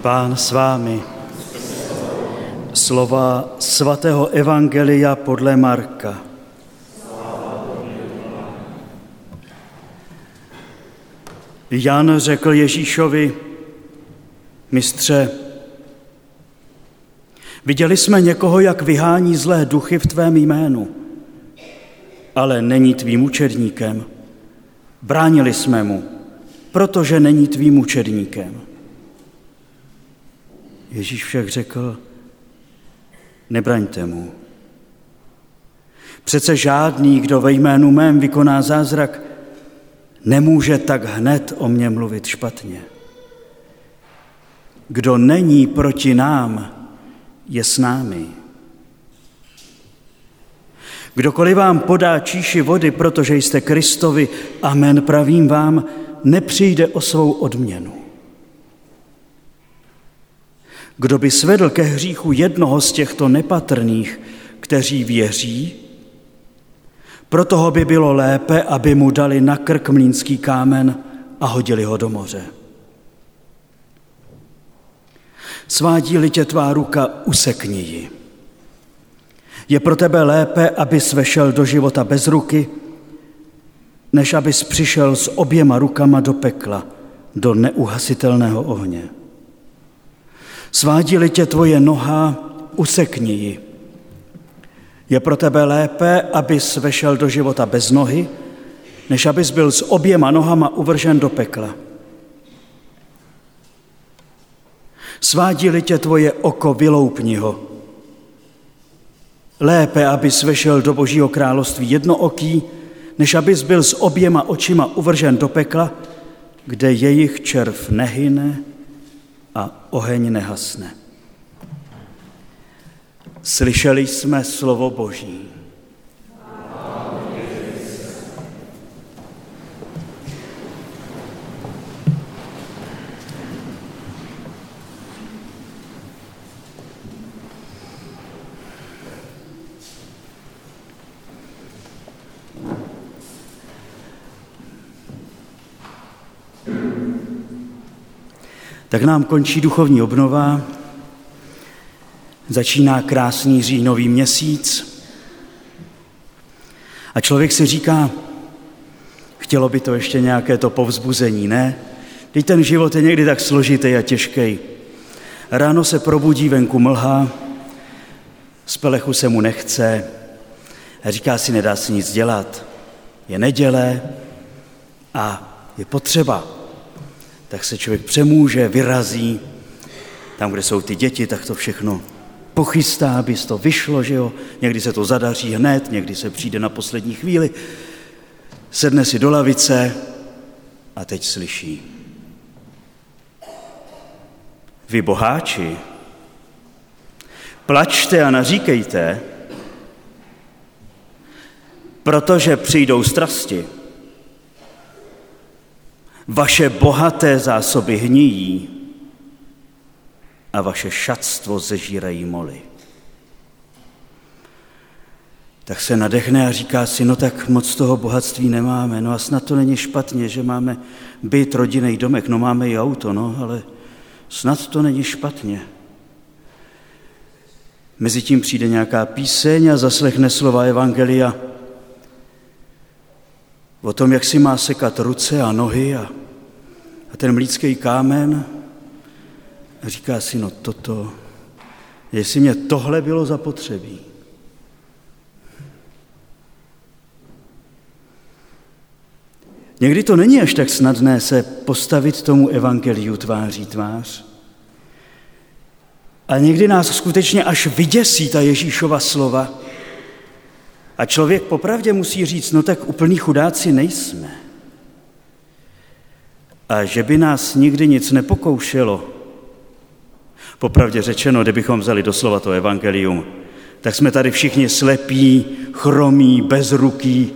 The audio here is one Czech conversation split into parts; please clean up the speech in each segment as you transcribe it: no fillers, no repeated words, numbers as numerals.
Pán s vámi. Slova svatého evangelia podle Marka. Jan řekl Ježíšovi: Mistře, viděli jsme někoho, jak vyhání zlé duchy v tvém jménu, ale není tvým učedníkem. Bránili jsme mu, protože není tvým učedníkem. Ježíš však řekl: nebraňte mu. Přece žádný, kdo ve jménu mém vykoná zázrak, nemůže tak hned o mně mluvit špatně. Kdo není proti nám, je s námi. Kdokoliv vám podá číši vody, protože jste Kristovi, amen, pravím vám, nepřijde o svou odměnu. Kdo by svedl ke hříchu jednoho z těchto nepatrných, kteří věří, pro toho by bylo lépe, aby mu dali na krk mlýnský kámen a hodili ho do moře. Svádí-li tě tvá ruka, usekni ji. Je pro tebe lépe, abys vešel do života bez ruky, než abys přišel s oběma rukama do pekla, do neuhasitelného ohně. Svádí-li tě tvoje noha, usekni ji. Je pro tebe lépe, abys vešel do života bez nohy, než abys byl s oběma nohama uvržen do pekla. Svádí-li tě tvoje oko, vyloupni ho. Lépe, abys vešel do Božího království jednooký, než abys byl s oběma očima uvržen do pekla, kde jejich červ nehyne a oheň nehasne. Slyšeli jsme slovo Boží. Tak nám končí duchovní obnova, začíná krásný říjnový měsíc a člověk si říká, chtělo by to ještě nějaké to povzbuzení, ne? Teď ten život je někdy tak složitý a těžký. Ráno se probudí, venku mlha, z pelechu se mu nechce a říká si, nedá se nic dělat. Je neděle a je potřeba. Tak se člověk přemůže, vyrazí, tam, kde jsou ty děti, tak to všechno pochystá, aby to vyšlo, že jo. Někdy se to zadaří hned, někdy se přijde na poslední chvíli, sedne si do lavice a teď slyší. Vy boháči, plačte a naříkejte, protože přijdou strasti. Vaše bohaté zásoby hnijí a vaše šatstvo zežírají moly. Tak se nadechne a říká si, no tak moc toho bohatství nemáme, no a snad to není špatně, že máme byt, rodinný domek, no máme i auto, no, ale snad to není špatně. Mezitím přijde nějaká píseň a zaslechne slova evangelia o tom, jak si má sekat ruce a nohy a ten mlýnský kámen a říká si, no toto, jestli mě tohle bylo zapotřebí. Někdy to není až tak snadné se postavit tomu evangeliu tváří tvář. A někdy nás skutečně až vyděsí ta Ježíšova slova. A člověk popravdě musí říct, no tak úplní chudáci nejsme. A že by nás nikdy nic nepokoušelo, popravdě řečeno, kdybychom vzali doslova to evangelium, tak jsme tady všichni slepí, chromí, bezrukí.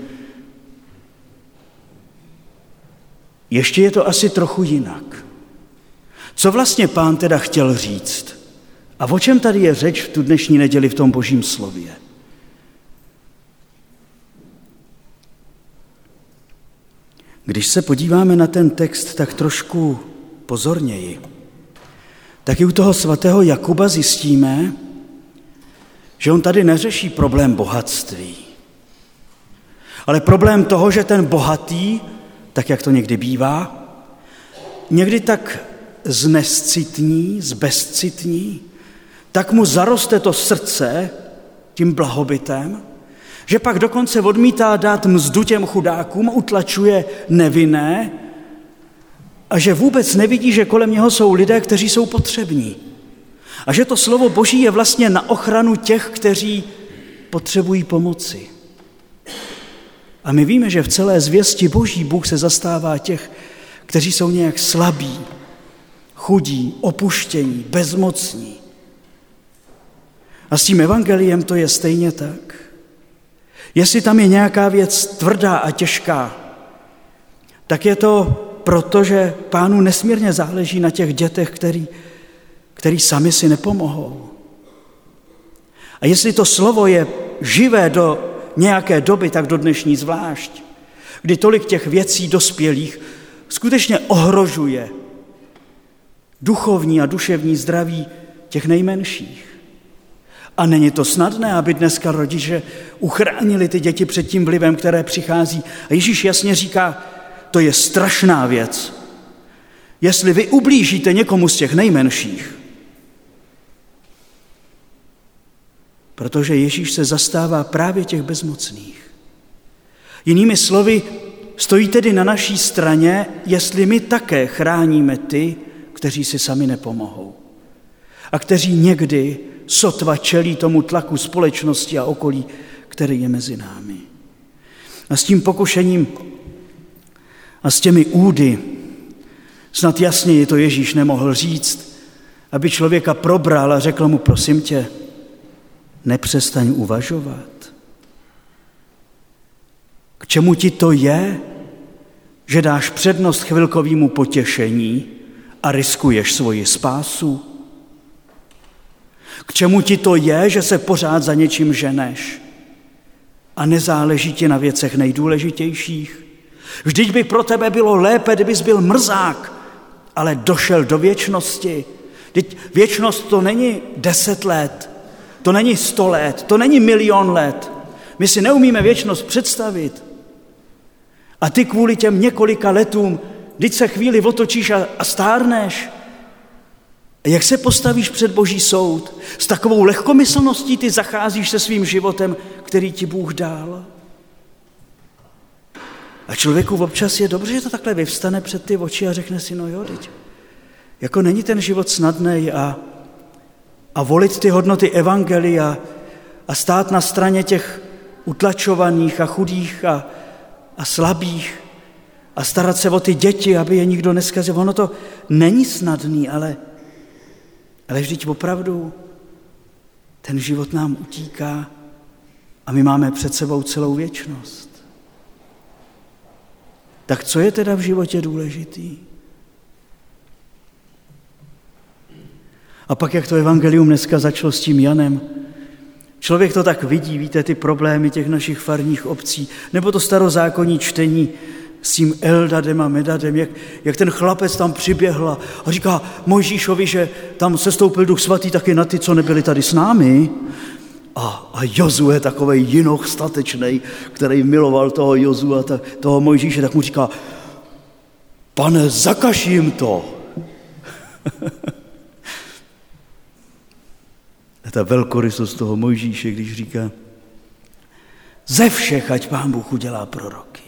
Ještě je to asi trochu jinak. Co vlastně Pán teda chtěl říct? A o čem tady je řeč v tu dnešní neděli v tom Božím slově? Když se podíváme na ten text tak trošku pozorněji, tak i u toho svatého Jakuba zjistíme, že on tady neřeší problém bohatství, ale problém toho, že ten bohatý, tak jak to někdy bývá, někdy tak znescitní, zbezcitní, tak mu zaroste to srdce tím blahobytem, že pak dokonce odmítá dát mzdu těm chudákům, utlačuje nevinné a že vůbec nevidí, že kolem něho jsou lidé, kteří jsou potřební. A že to slovo Boží je vlastně na ochranu těch, kteří potřebují pomoci. A my víme, že v celé zvěsti Boží Bůh se zastává těch, kteří jsou nějak slabí, chudí, opuštění, bezmocní. A s tím evangeliem to je stejně tak. Jestli tam je nějaká věc tvrdá a těžká, tak je to proto, že Pánu nesmírně záleží na těch dětech, který sami si nepomohou. A jestli to slovo je živé do nějaké doby, tak do dnešní zvlášť, kdy tolik těch věcí dospělých skutečně ohrožuje duchovní a duševní zdraví těch nejmenších. A není to snadné, aby dneska rodiče uchránili ty děti před tím vlivem, které přichází. A Ježíš jasně říká, to je strašná věc. Jestli vy ublížíte někomu z těch nejmenších, protože Ježíš se zastává právě těch bezmocných. Jinými slovy, stojí tedy na naší straně, jestli my také chráníme ty, kteří si sami nepomohou. A kteří někdy sotva čelí tomu tlaku společnosti a okolí, který je mezi námi. A s tím pokušením a s těmi údy snad jasněji to Ježíš nemohl říct, aby člověka probral a řekl mu, prosím tě, nepřestaň uvažovat. K čemu ti to je, že dáš přednost chvilkovému potěšení a riskuješ svoji spásu? K čemu ti to je, že se pořád za něčím ženeš a nezáleží ti na věcech nejdůležitějších? Vždyť by pro tebe bylo lépe, kdybys byl mrzák, ale došel do věčnosti. Vždyť věčnost to není 10 let, to není 100 let, to není 1 000 000 let. My si neumíme věčnost představit. A ty kvůli těm několika letům, vždyť se chvíli otočíš a stárneš. A jak se postavíš před Boží soud? S takovou lehkomyslností ty zacházíš se svým životem, který ti Bůh dal. A člověku občas je dobře, že to takhle vyvstane před ty oči a řekne si, no jo, teď. Jako není ten život snadnej a volit ty hodnoty evangelia a stát na straně těch utlačovaných a chudých a slabých a starat se o ty děti, aby je nikdo neskazil. Ono to není snadný, ale vždyť opravdu ten život nám utíká a my máme před sebou celou věčnost. Tak co je teda v životě důležitý? A pak, jak to evangelium dneska začalo s tím Janem, člověk to tak vidí, víte, ty problémy těch našich farních obcí, nebo to starozákonní čtení s tím Eldadem a Medadem, jak ten chlapec tam přiběhl a říká Mojžíšovi, že tam sestoupil Duch Svatý taky na ty, co nebyli tady s námi. A Jozue, takovej jinoch statečnej, který miloval toho Jozua, toho Mojžíše, tak mu říká, Pane, zakaž jim to. A ta velkorysost toho Mojžíše, když říká, ze všech, ať Pán Bůh udělá proroky.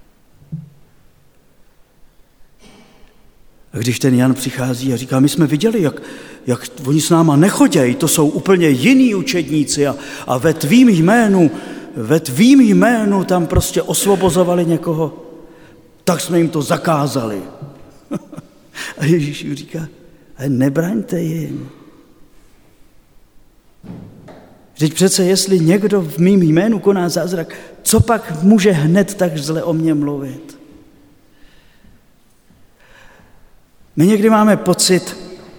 A když ten Jan přichází a říká, my jsme viděli, jak oni s náma nechodějí, to jsou úplně jiní učedníci a ve tvým jménu tam prostě osvobozovali někoho, tak jsme jim to zakázali. A Ježíš jim říká, ale nebraňte jim. Vždyť přece, jestli někdo v mým jménu koná zázrak, co pak může hned tak zle o mě mluvit? My někdy máme pocit,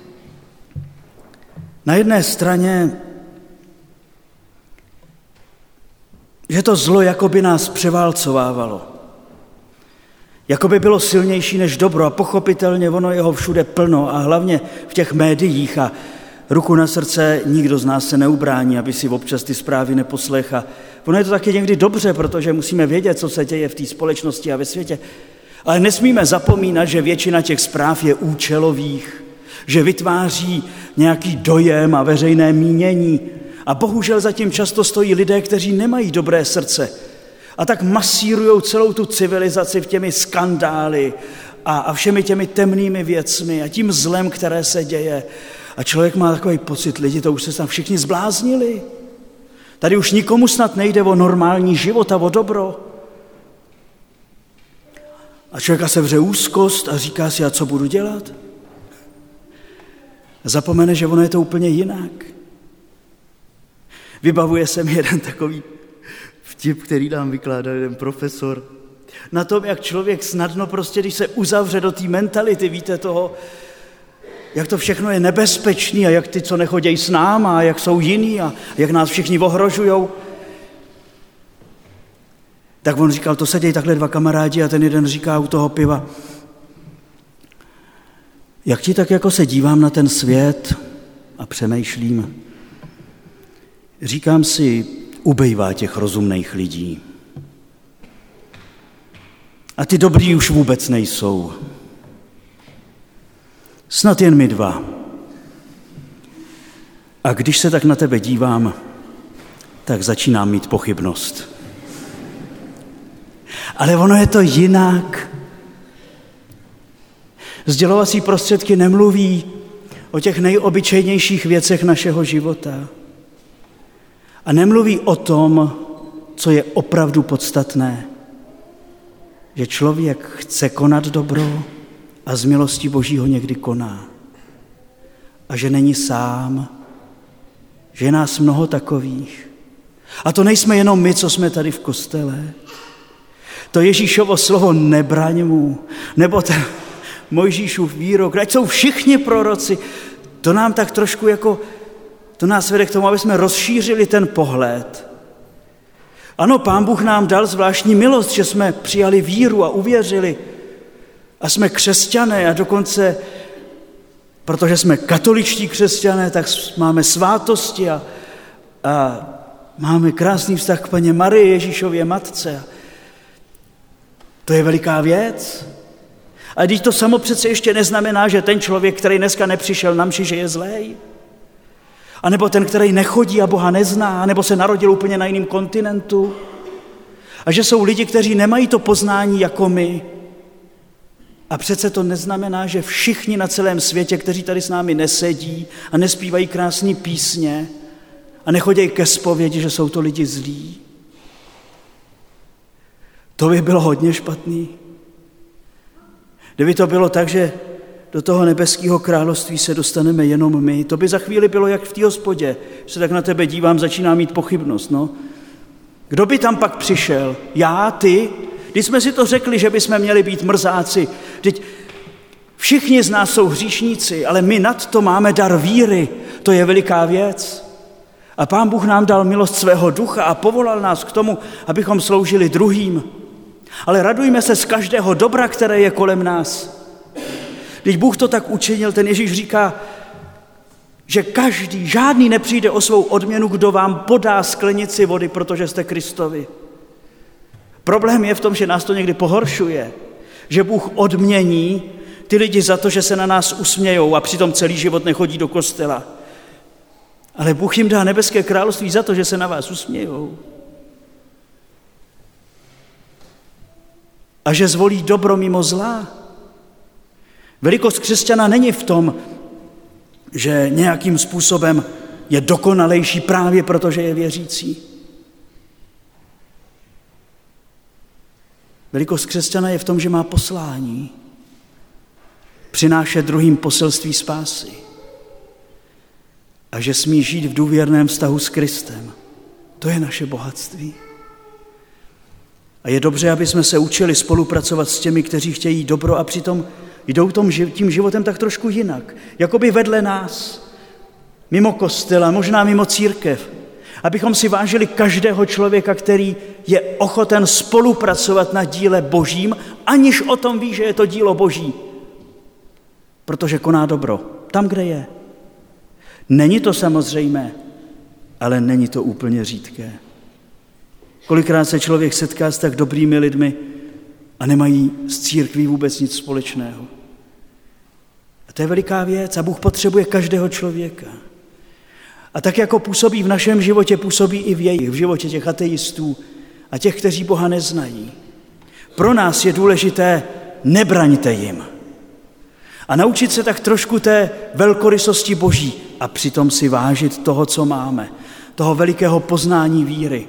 na jedné straně, že to zlo jako by nás převálcovávalo. jako by bylo silnější než dobro a pochopitelně ono jeho všude plno a hlavně v těch médiích a ruku na srdce nikdo z nás se neubrání, aby si občas ty zprávy neposlech a ono je to taky někdy dobře, protože musíme vědět, co se děje v té společnosti a ve světě. Ale nesmíme zapomínat, že většina těch zpráv je účelových, že vytváří nějaký dojem a veřejné mínění. A bohužel zatím často stojí lidé, kteří nemají dobré srdce a tak masírujou celou tu civilizaci v těmi skandály a všemi těmi temnými věcmi a tím zlem, které se děje. A člověk má takový pocit, lidi, to už se tam všichni zbláznili. Tady už nikomu snad nejde o normální život a o dobro. A člověka se vře úzkost a říká si, a co budu dělat? A zapomene, že ono je to úplně jinak. Vybavuje se mi jeden takový vtip, který nám vykládal jeden profesor, na tom, jak člověk snadno prostě, když se uzavře do té mentality, víte toho, jak to všechno je nebezpečný a jak ty, co nechodějí s náma, a jak jsou jiný a jak nás všichni ohrožujou. Tak on říkal, to sedějí takhle dva kamarádi a ten jeden říká u toho piva, jak ti tak jako se dívám na ten svět a přemýšlím, říkám si, ubejvá těch rozumných lidí. A ty dobrý už vůbec nejsou. Snad jen my dva. A když se tak na tebe dívám, tak začínám mít pochybnost. Ale ono je to jinak. Sdělovací prostředky nemluví o těch nejobyčejnějších věcech našeho života. A nemluví o tom, co je opravdu podstatné. Že člověk chce konat dobro a z milosti Boží ho někdy koná. A že není sám, že je nás mnoho takových. A to nejsme jenom my, co jsme tady v kostele. To Ježíšovo slovo nebraň mu, nebo ten Mojžíšův výrok, ať jsou všichni proroci, to nám tak trošku jako, to nás vede k tomu, aby jsme rozšířili ten pohled. Ano, Pán Bůh nám dal zvláštní milost, že jsme přijali víru a uvěřili a jsme křesťané a dokonce, protože jsme katoličtí křesťané, tak máme svátosti a máme krásný vztah k Panně Marii, Ježíšově matce. To je veliká věc. A když to samo přece ještě neznamená, že ten člověk, který dneska nepřišel na mši, že je zlej. A nebo ten, který nechodí a Boha nezná, nebo se narodil úplně na jiném kontinentu. A že jsou lidi, kteří nemají to poznání jako my. A přece to neznamená, že všichni na celém světě, kteří tady s námi nesedí a nespívají krásné písně a nechodějí ke zpovědi, že jsou to lidi zlí. To by bylo hodně špatný. Kdyby to bylo tak, že do toho nebeského království se dostaneme jenom my, to by za chvíli bylo jak v té hospodě. Když se tak na tebe dívám, začíná mít pochybnost. No. Kdo by tam pak přišel? Já, ty? Když jsme si to řekli, že bychom měli být mrzáci. Teď všichni z nás jsou hříšníci, ale my nad to máme dar víry. To je veliká věc. A Pán Bůh nám dal milost svého ducha a povolal nás k tomu, abychom sloužili druhým. Ale radujme se z každého dobra, které je kolem nás. Když Bůh to tak učinil, ten Ježíš říká, že žádný nepřijde o svou odměnu, kdo vám podá sklenici vody, protože jste Kristovi. Problém je v tom, že nás to někdy pohoršuje, že Bůh odmění ty lidi za to, že se na nás usmějou a přitom celý život nechodí do kostela. Ale Bůh jim dá nebeské království za to, že se na vás usmějou. A že zvolí dobro mimo zla. Velikost křesťana není v tom, že nějakým způsobem je dokonalejší právě proto, že je věřící. Velikost křesťana je v tom, že má poslání. Přinášet druhým poselství spásy. A že smí žít v důvěrném vztahu s Kristem. To je naše bohatství. A je dobře, aby jsme se učili spolupracovat s těmi, kteří chtějí dobro a přitom jdou tím životem tak trošku jinak. Jakoby vedle nás, mimo kostel a možná mimo církev. Abychom si vážili každého člověka, který je ochoten spolupracovat na díle Božím, aniž o tom ví, že je to dílo Boží. Protože koná dobro tam, kde je. Není to samozřejmé, ale není to úplně řídké. Kolikrát se člověk setká s tak dobrými lidmi a nemají s církví vůbec nic společného. A to je veliká věc a Bůh potřebuje každého člověka. A tak jako působí v našem životě, působí i v jejich, v životě těch ateistů a těch, kteří Boha neznají. Pro nás je důležité, nebraňte jim. A naučit se tak trošku té velkorysosti Boží a přitom si vážit toho, co máme, toho velikého poznání víry.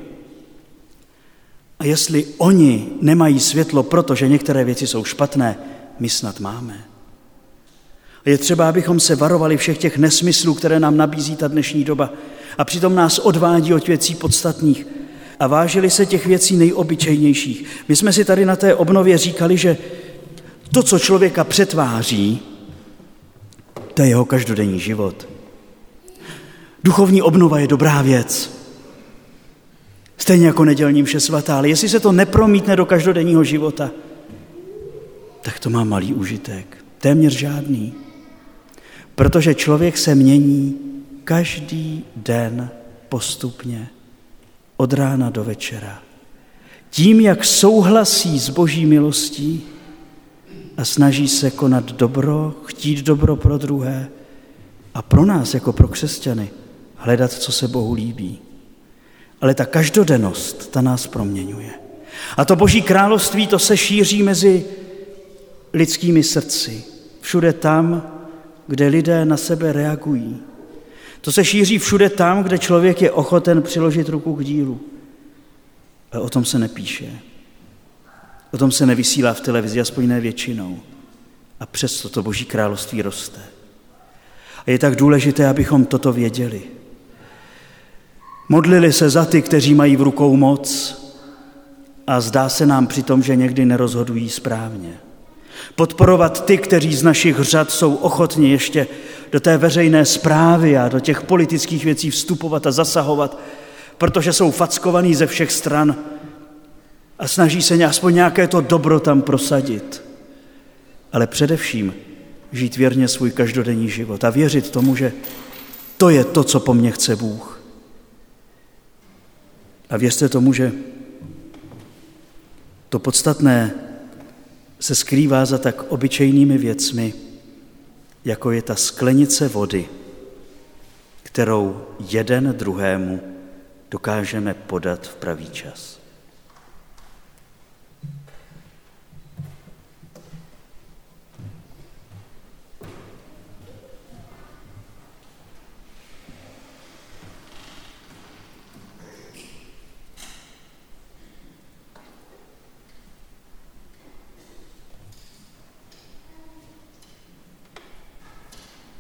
A jestli oni nemají světlo, protože některé věci jsou špatné, my snad máme. A je třeba, abychom se varovali všech těch nesmyslů, které nám nabízí ta dnešní doba a přitom nás odvádí od věcí podstatných a vážili se těch věcí nejobyčejnějších. My jsme si tady na té obnově říkali, že to, co člověka přetváří, to je jeho každodenní život. Duchovní obnova je dobrá věc. Stejně jako nedělní mše svatá, ale jestli se to nepromítne do každodenního života, tak to má malý užitek. Téměř žádný. Protože člověk se mění každý den postupně, od rána do večera. Tím, jak souhlasí s Boží milostí a snaží se konat dobro, chtít dobro pro druhé a pro nás, jako pro křesťany, hledat, co se Bohu líbí. Ale ta každodennost, ta nás proměňuje. A to Boží království, to se šíří mezi lidskými srdci. Všude tam, kde lidé na sebe reagují. To se šíří všude tam, kde člověk je ochoten přiložit ruku k dílu. Ale o tom se nepíše. O tom se nevysílá v televizi, aspoň ne většinou. A přesto to Boží království roste. A je tak důležité, abychom toto věděli. Modlili se za ty, kteří mají v rukou moc a zdá se nám přitom, že někdy nerozhodují správně. Podporovat ty, kteří z našich řad jsou ochotni ještě do té veřejné správy a do těch politických věcí vstupovat a zasahovat, protože jsou fackovaní ze všech stran a snaží se aspoň nějaké to dobro tam prosadit. Ale především žít věrně svůj každodenní život a věřit tomu, že to je to, co po mně chce Bůh. A věřte tomu, že to podstatné se skrývá za tak obyčejnými věcmi, jako je ta sklenice vody, kterou jeden druhému dokážeme podat v pravý čas.